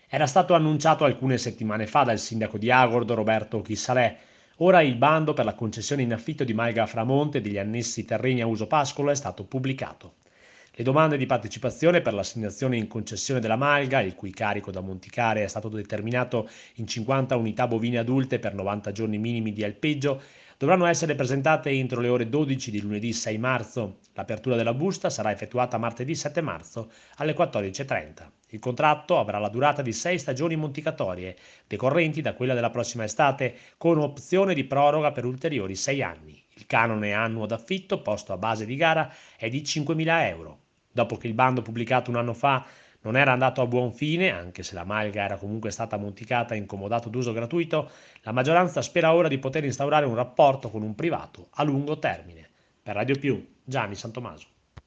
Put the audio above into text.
Era stato annunciato alcune settimane fa dal sindaco di Agordo, Roberto Chissalè. Ora il bando per la concessione in affitto di Malga Framonte e degli annessi terreni a uso pascolo è stato pubblicato. Le domande di partecipazione per l'assegnazione in concessione della Malga, il cui carico da monticare è stato determinato in 50 unità bovine adulte per 90 giorni minimi di alpeggio, dovranno essere presentate entro le ore 12 di lunedì 6 marzo. L'apertura della busta sarà effettuata martedì 7 marzo alle 14.30. Il contratto avrà la durata di 6 stagioni monticatorie, decorrenti da quella della prossima estate, con opzione di proroga per ulteriori 6 anni. Il canone annuo d'affitto posto a base di gara è di 5.000 euro. Dopo che il bando pubblicato un anno fa non era andato a buon fine, anche se la malga era comunque stata monticata in comodato d'uso gratuito, la maggioranza spera ora di poter instaurare un rapporto con un privato a lungo termine. Per Radio Più, Gianni Santomaso.